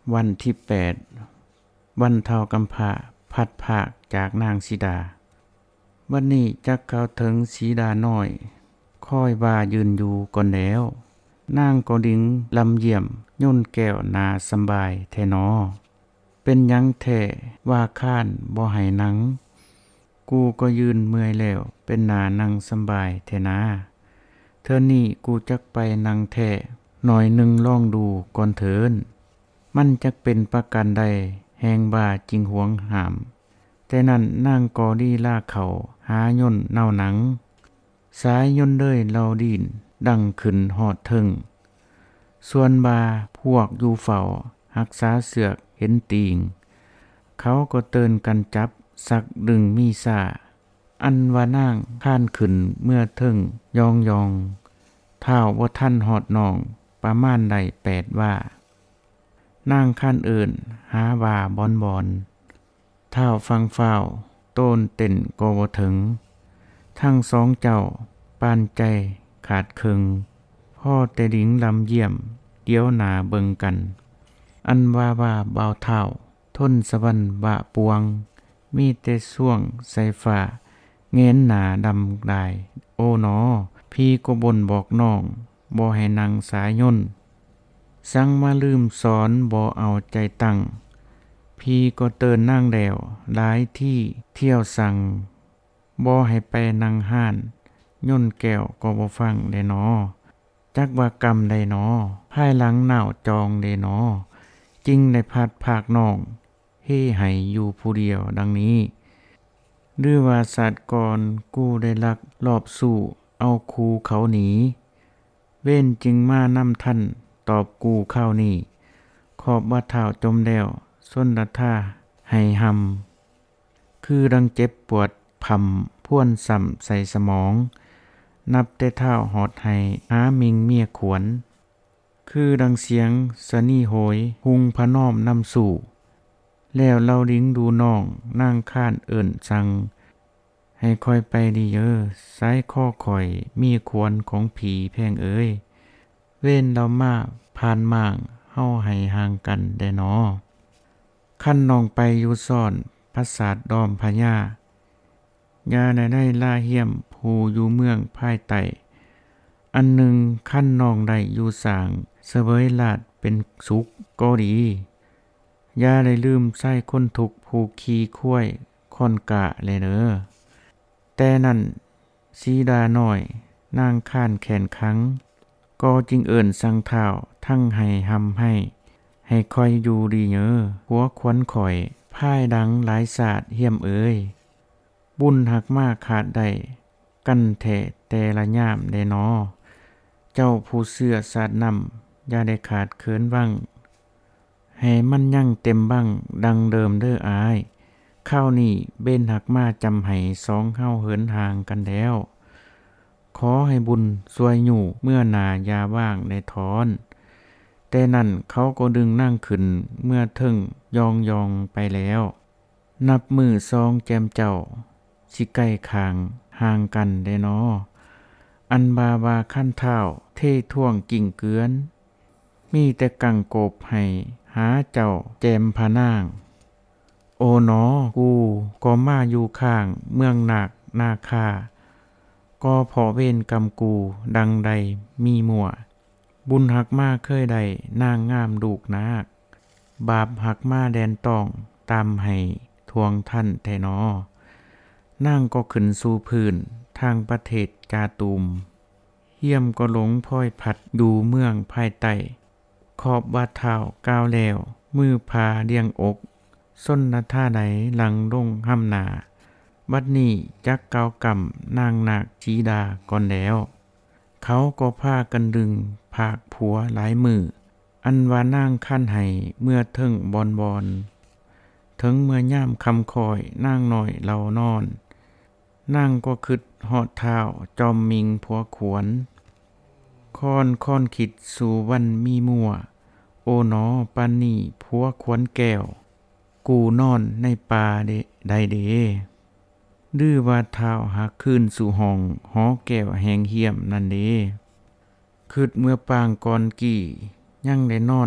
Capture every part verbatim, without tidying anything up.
วันที่แปดวันเฒ่ากำพร้าพัดภาคจากนางสีดาวันนี้จักกล่าวถึงสีดาน้อยค่อยว่ายืนอยู่ก่อนแล้วนางก็ดิ้งลำเยี่ยมย่นแก้วนาสำบายแท้นอเป็นหยังแท้ว่าข้านบ่ให้นังกูก็ยืนเมื่อยแล้วเป็นนานั่งสำบายแท้นาเทื่อนี้กูจักไปนั่งแท้หน่อยหนึ่งลองดูก่อนเถินมันจักเป็นประกันใดแหงบ่าจิงหวงหามแต่นั้นนางกอดีลาเขาหาย่นเน่าหนังสายย่นเลยเราดินดังขึ้นหอดเทิงส่วนบาพวกอยู่เฝ้ารักษาเสือกเห็นตีงเขาก็เตือนกันจับสักดึงมีซ่าอันว่านางข้านขึ้นเมื่อเทิงยองยองเท้าว่าท่านหอดนองประมาณใดแปดว่านางข้านเอิ้นหาว่าบอนบอนเท้าฟังฟ้าวโต้นเต้นก็บ่ถึงทั้งสองเจ้าปานใจขาดครึ่งพ่อแต่ดิงลำเยี่ยมเดี๋ยวหนาเบิงกันอันว่าว่าเบาเท้าทนสวรรค์บะปวงมีแต่ส่วงใส่ฟ้าเง้นหนาดำดายโอ้หนอพี่ก็บ่นบอกน้องบ่ให้นางสายย่นสั่งมาลืมสอนบ่เอาใจตั้งพี่ก็เตือนนางแล้วหลายที่เที่ยวสั่งบ่ให้ไปนั่งห้านย่นแก้วก็บ่ฟังได้นอจักว่ากรรมใดนอภายหลังหนาวจองได้นอจริงได้พัดภาคน้องเฮ่ให้อยู่ผู้เดียวดังนี้หรือว่าสัตว์ก่อนกู้ได้ลักรอบสู่เอาคูเขาหนีเว้นจึงมานำท่านตอบกูข้าวนี้ขอบว่าเท้าจมแล้วส้นละท่าให้หำคือดังเจ็บปวดพำพ่วนส่ำใส่สมองนับแต่เท้าหอดให้หามิงเมียขวนคือดังเสียงสนีโหยหุงพะน้อมนำสู่แล้วเราลิ้งดูน้องนั่งข้านเอิ่นสั่งให้คอยไปดีเยอซ้ายข้อคอยมีควรของผีแพงเอ้ยเว้นเรามาผ่านม่างเฮาให้ห่างกันได้นอขั้นน้องไปอยู่ซ่อนปราสาทดอมพญายาได้ได้ล่าเหี้ยมผู้อยู่เมืองภายใต้อันหนึ่งขั้นน้องได้อยู่สร้างเสวยลาดเป็นสุขก็ดียาได้ลืมใส่คนทุกผู้ขี่ข้วยค่อนกะเลยเด้อแต่นั่นสีดาน้อยนางข้านแขนคังก็จึงเอิ่นสั่งเท้าทั้งให้หำให้ให้คอยอยู่ดีเยอหัวควันข่อยพ่ายดังหลายศาสตร์เหี้ยมเอ้ยบุญหักมากขาดได้กันแท้แต่ละยามได้นอเจ้าผู้เสื้อสาดนำอย่าได้ขาดเขินบ้างให้มันยั่งเต็มบ้างดังเดิมเด้ออายข้าวนี่เบ้นหักมาจำให้สองเฮาเหินห่างกันแล้วขอให้บุญสวยอยู่เมื่อนายาว่างในทอนแต่นั่นเขาก็ดึงนั่งขึ้นเมื่อเทิงยองยองไปแล้วนับมือซองแจมเจ้าสิใกล้คางห่างกันได้นออันบาวาขั้นเท้าเท่ท่วงกิ่งเกือนมีแต่กังโกบให้หาเจ้าแจมพานางโอ๋หนอกูก็มาอยู่ข้างเมืองนาคนาคาก็พอเว้นกรรมกูดังใดมีมั่วบุญหักมาเคยใดนางงามลูกนาคบาปหักมาแดนต้องตามให้ทวงท่านแทนอนางก็ขึ้นสู่พื้นทางประเทศกาตูมเยี่ยมก็หลงพ้อยผัดดูเมืองภายใต้ขอบว่าเท้าก้าวแล้วมือพาเลี้ยงอกส้นนาท่าใดหลังลงห้ำหนาบัดนี้จักเกากำนางนาคจีดาก่อนแล้วเขาก็พากันดึงภาคผัวหลายมืออันว่านางขั้นให้เมื่อเทิงบอนบอนถึงเมื่อย่ามคำคอยนางหน่อยเรานอนนางก็คิดหอดเท้าจอมมิงผัวขวนค่อนค่อนคิดสู่วันมีมัวโอ๋หนอปานนี่ผัวขวนแก้วกูนอนในป่าเดใดเดดื้อว่าเท้าหักขึ้นสู่ห้องหอแก้วแหงเหี่ยมนั่นเดคิดเมื่อปางก่อนกี่ยังได้นอน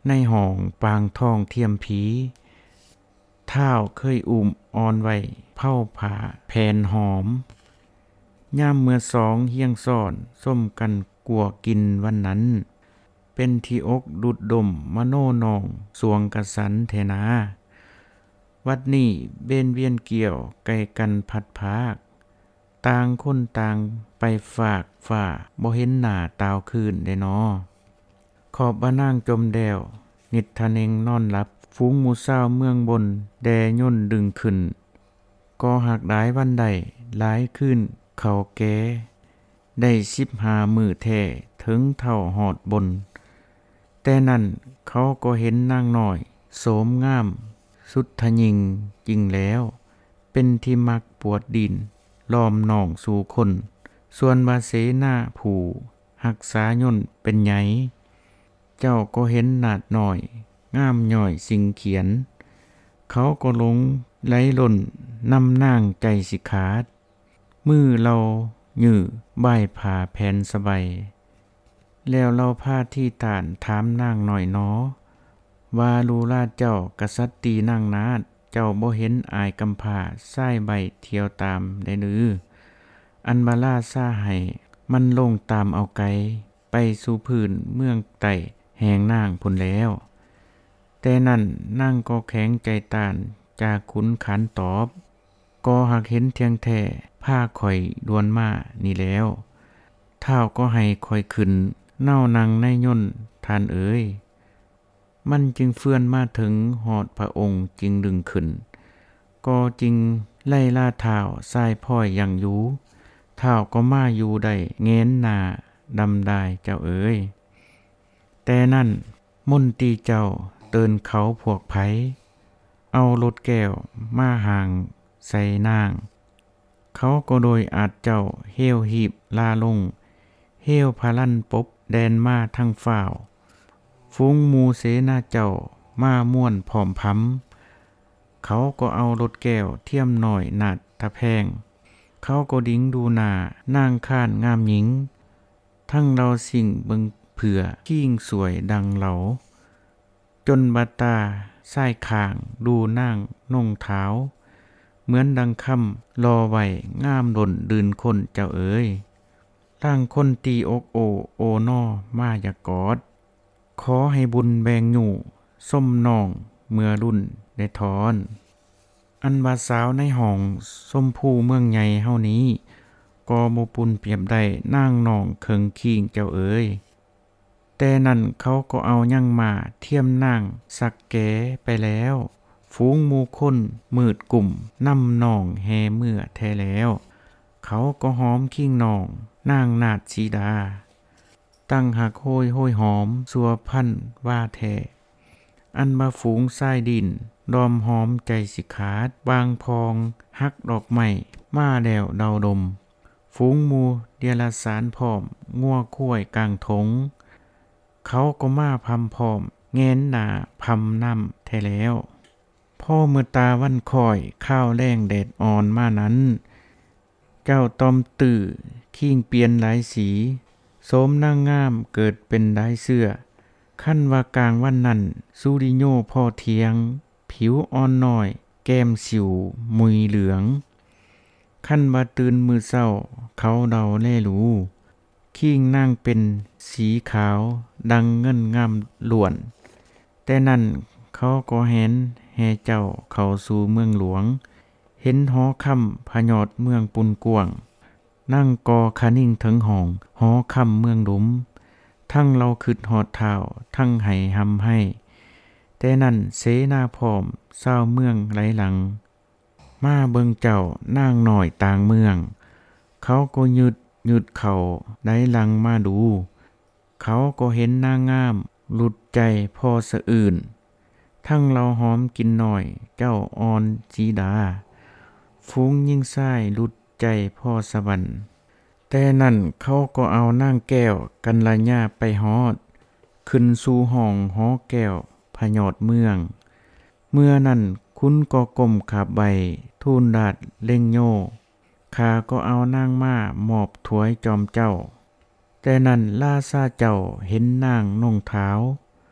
ในห้องปางทองเทียมผีเท้าเคยอุ้มอ่อนไว้เผาผ้าแผ่นหอมย่ามเมื่อสองเฮียงซ่อนส้มกันกัวกินวันนั้นเป็นที่อกดุดดมมโนนองสวงกระสันเทนาวัดนี้เบนเวียนเกี่ยวไกลกันพัดภาคต่างคนต่างไปฝากฝ่าบ่เห็นหน้าตาวคืนได้นอขอบบ้านางจมแดวนิดทะเนงนอนหลับฝูงหมูเศร้าเมืองบนแดย่นดึงขึ้นก็หักหลายวันใดหลายขึ้นเขาแก่ได้สิบหามือแท้ถึงเท่าหอดบนแต่นั่นเขาก็เห็นนางน้อยโสมงามสุดทะยิงจริงแล้วเป็นที่มักปวดดินล้อมน้องสู่คนส่วนวาเสนาผู้หักษาย่นเป็นไงเจ้าก็เห็นหนาดหน่อยงามย่อยสิ่งเขียนเขาก็ลงไหลหล่นนำนางใจสิขาดมือเราหยื้อบ่ายผ่าแผ่นสบายแล้วเราพาที่ตานถามนางหน่อยน้อว่าลูลาเจ้ากษัตรีนางนาดเจ้าบ่เห็นอายกำพร้าซ้ายใบเที่ยวตามได้หรืออันบาลาซ่าให้มันลงตามเอาไกลไปสู่พื้นเมืองไต่แหงนางพุ่นแล้วแต่นั่นนางก็แข็งใจต้านจากขุนขันตอบก็หากเห็นเทียงแท้ผ้าข่อยดวนมานี่แล้วเท้าก็ให้ข่อยขึ้นเน่านางในย่นทานเอ๋ยมันจึงเฟื่อนมาถึงหอดพระองค์จึงดึงขึ้นก็จริงไล่ล่าเท้าทรายพ่อยยังอยู่เท้าก็มาอยู่ได้เง้นหน้าดำได้เจ้าเอ๋ยแต่นั่นมนตรีเจ้าเดินเขาพวกไผเอารถแก้วมาห่างใส่นางเขาก็โดยอาจเจ้าเหี้ยวหีบลาลงเหี้ยวพาลั่นปบแดนมาทั้งฝ่าวฝูงหมูเสนาเจ้ามาม่วนพร้อมพัมเขาก็เอารถแก้วเทียมหน่อยนาดตะแพงเขาก็ดิ้งดูหน้านางข้านงามหญิงทั้งเราสิ่งเบิงเผื่อขิ้งสวยดังเหลาจนบัดตาซ้ายข้างดูนางน่งเท้าเหมือนดังคำรอไว้งามดนดืนคนเจ้าเอ๋ยร่างคนตีอกโอโอนอมาอย่ากอดขอให้บุญแบงอยู่ส้มน้องเมื่อรุ่นได้ทอนอันว่าสาวในห้องส้มผู้เมืองใหญ่เฮานี้ก็บ่ปุ่นเปรียบได้นางน้องเคิงคิงเจ้าเอ๋ยแต่นั่นเขาก็เอายังมาเทียมนางสักแกไปแล้วฝูงหมู่คนมืดกลุ่มนำน้องแห่เมื่อแท้แล้วเขาก็หอมคิงน้องนางนาฏสีดาตั้งหักโหยโหยหอมสัวพันว่าแท้อันมาฝูงทรายดินดอมหอมใจสิขาดวางพองฮักดอกไม้มาแดวเดาดมฝูงหมูเดียรสารพร้อมงัวข้วยกลางทงเขาก็มาพำพร้อมแงนหน้าพำน้ำแท้แล้วพ่อเมื่อตาวันคอยข้าวแรงแดดอ่อนมานั้นเจ้าตอมตื่อขิ้งเปลี่ยนหลายสีโสมนางงามเกิดเป็นได้เสื้อขั้นว่ากลางวันนั้นซูริโญพ่อเทียงผิวอ่อนน้อยแก้มสิวมุยเหลืองขั้นว่าตื่นมือเศร้าเขาเดาแล่รู้ขิ้งนางเป็นสีขาวดังเงินงามล้วนแต่นั่นเขาก็เห็นแห่เจ้าเข้าสู่เมืองหลวงเห็นหอคำพยอดเมืองปุนกวงนั่งกอคานิ่งถึงห้องหอคำเมืองหลุมทั้งเราขึ้นหอดเท้าทั้งให้หำให้แต่นั่นเสนาพร้อมเศร้าเมืองไหลหลังมาเบิงเจ้านางหน่อยต่างเมืองเขาก็หยุดหยุดเขาไหลหลังมาดูเขาก็เห็นนางงามหลุดใจพอสะอื่นทั้งเราหอมกินหน่อยเจ้าอ่อนสีดาฟุ้งยิ่งไส้หลุดใจพ่อสวรรค์แต่นั่นเขาก็เอานางแก้วกันละญาไปฮอดขึ้นสู่ห้องหอแก้วพยอดเมืองเมื่อนั้นคุณก็ก้มขาบใบทูลดาดเล่งโยข้าก็เอานางมามอบถวยจอมเจ้าแต่นั่นล่าซาเจ้าเห็นนางนงเท้า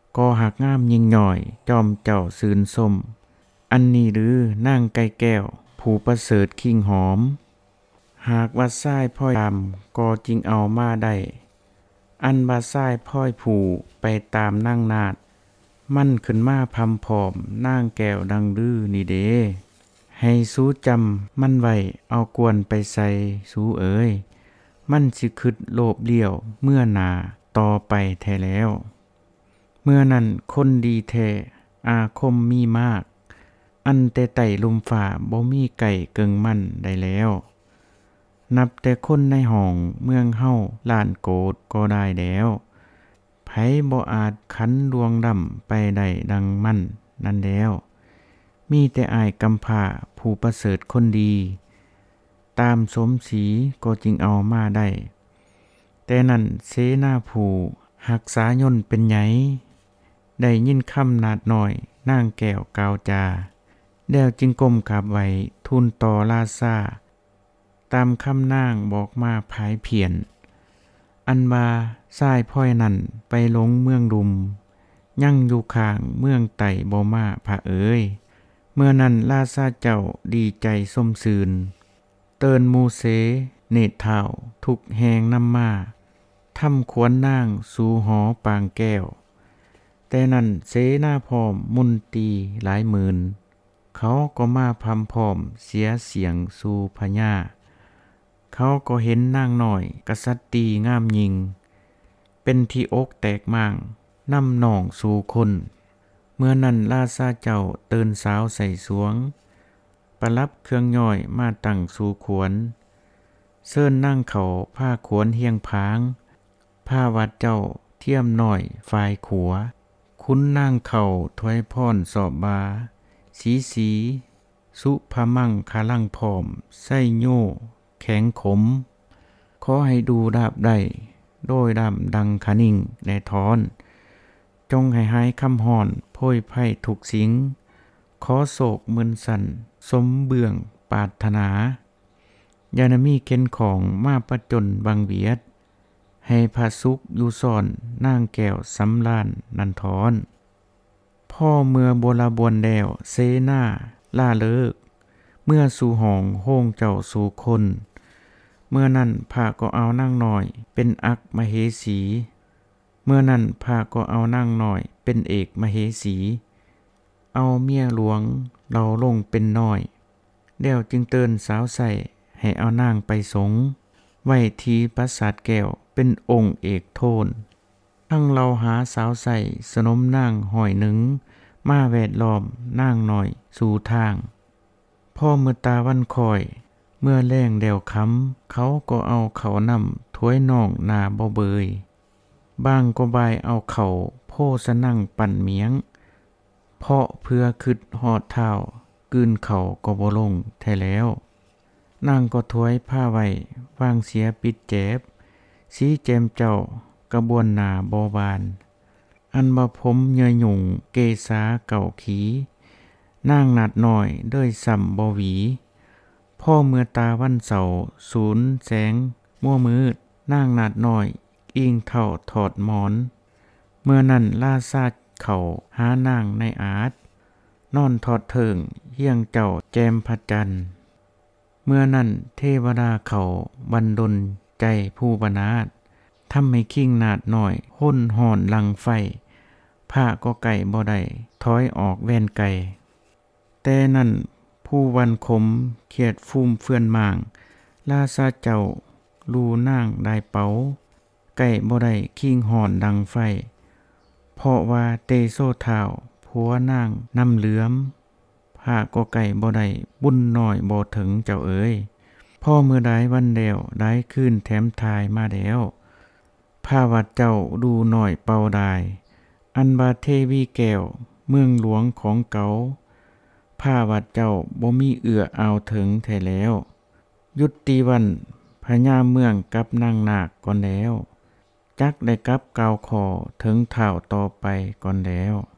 ก็หักงามยิ่งหน่อยจอมเจ้าซืนส้มอันนี้หรือนางไก่แก้วผู้ประเสริฐคิงหอมหากว่าซ้ายพ้อยตามก็จริงเอามาได้อันบาซ้ายพ้อยผูไปตามนางนาดมันขึ้นมาพำผอมนางแก้วดังลือนี่เด้ให้สู้จำมันไว้เอากวนไปใส่สู้เอ๋ยมันสิคิดโลภเลี้ยวเมื่อหนาต่อไปแท้แล้วเมื่อนั้นคนดีแท้อาคมมีมากอันแต่ไต่ลมฝ่าบ่มีไก่เกิงมั่นได้แล้วนับแต่คนในห้องเมืองเฮาล้านโกดก็ได้แล้วไผบ่อาจขันดวงดำไปได้ดังมั่นนั่นแล้วมีแต่อ้ายกำพร้าผู้ประเสริฐคนดีตามสมศรีก็จึงเอามาได้แต่นั่นเสนาผู้หักษายนต์เป็นไหนได้ยินคำนาดน้อยนางแก้วกล่าวจาแล้วจึงก้มกราบไหว้ทูลต่อราชาตามคำนางบอกมาภายเพียรอันว่าซ้ายพ้อยนั่นไปหลงเมืองดุมยังอยู่ข้างเมืองไต่บ่มาพระเอ๋ยเมื่อนั้นราชาเจ้าดีใจส้มซืนเตินมูเสเนตรเท่าทุกแหงนำมาทำขวนนางสู่หอปางแก้วแต่นั่นเสนาพร้อมมุนตีหลายหมื่นเขาก็มาพำพร้อมเสียเสียงสู่พญาเขาก็เห็นนางหน่อยกษัตริย์ตีงามยิงเป็นที่อกแตกมั่งนำหน่องสู่คนเมื่อนั้นราชาเจ้าเตือนสาวใส่สวงประลับเครื่องย่อยมาตั้งสู่ขวนเซิ้นนั่งเขาผ้าขวนเฮียงพางผ้าวัดเจ้าเทียมหน่อยฝ่ายขัวคุ้นนั่งเข่าถวยพรสอบบาสีสีสุพมั่งคาลังพร้อมไส้โย่แข็งขมขอให้ดูดาบได้โดยดำดังขนิ่งและทอนจงให้หายคำหอนโพยไพ่ถูกสิงขอโศกมึนสันสมเบื้องปรารถนายานามีเข็นของมาประจนบังเวียดให้พาสุกอยู่ซ่อนนางแก้วสำล้านนันทอนพ่อเมื่อโบราบวนแดวเซนาล่าเลิกเมื่อสู่ห้องโฮงเจ้าสู่คนเมื่อนั้นพาก็เอานางน้อยเป็นอักมเหสีเมื่อนั้นพาก็เอานางน้อยเป็นเอกมเหสีเอาเมียหลวงเราลงเป็นน้อยแล้วจึงเตือนสาวใส่ให้เอานางไปสงไว้ที่ปราสาทแก้วเป็นองค์เอกโทนทั้งเราหาสาวใส่สนมนางหอยหนึ่งมาแวดล้อมนางหน่อยสู่ทางพ่อเมื่อตาวันคอยเมื่อแรงเดวค้ำเขาก็เอาเขานำถ้วยน่องนาบ่เบยบ้างก็บายเอาเขาโพสนั่งปั่นเมียงเพาะเพื่อคึดหอดเท้ากืนเขาก็บ่ลงแท้แล้วนางก็ถ้วยผ้าไว้วางเสียปิดเจ็บสีแจมเจ้ากระบวนหนาบอบานอันบ่ผมเยยหยุ่งเกษาเก่าขีนางนัดหน่อยด้วยสัมบ่หวีพ่อเมื่อตาวันเสาศูนย์แสงมั่วมืดนางนัดหน่อยอิงเท่าถอดหมอนเมื่อนั้นล่าซาดเขาหานางในอาจนอนทอดเถิงเฮียงเจ้าแจมพระจันทร์เมื่อนั้นเทวดาเขาบันดลใจผู้บนาถทำให้คิงนาดหน่อยห้นห่อนลังไฟผ้าก็ไก่บ่ได้ถอยออกแว่นไก่แต่นั่นผู้วันคมเขียดฟุ่มเฟื่อนมางราชาเจ้าลูนางได้เป๋าไก่บ่ได้คิงห่อนดังไฟเพราะว่าเตโซเท้าผัวนางน้ำเหลือมผ้าก็ไก่บ่ได้บุญน้อยบ่ถึงเจ้าเอ๋ยพ่อเมื่อใดวันเดียวได้ขึ้นแถมทายมาแล้วผ้าวัดเจ้าดูหน่อยเป่าได้อันบาเทวีแก้วเมืองหลวงของเก่าผ้าวัดเจ้าบ่มีเอื้อเอาถึงแท้แล้วยุติวันพญาเมืองกับนางนาคก่อนแล้วจักได้กลับกาวคอถึงเท่าต่อไปก่อนแล้ว